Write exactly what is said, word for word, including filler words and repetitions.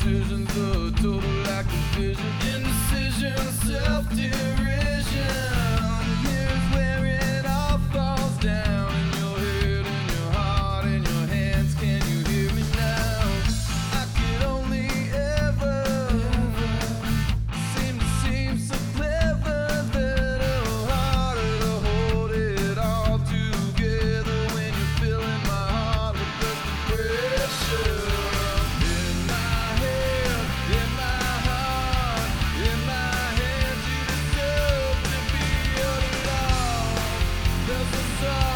decisions, a total lack of vision, indecision, self-derision. Here's where it all falls down in your head, in your heart, in your hands. Can you hear me now? I could only ever seem to seem so clever, that oh, harder to hold it all together when you're filling my heart with the pressure. In my head, in my heart, in my hands, you deserve to be alone. There's a song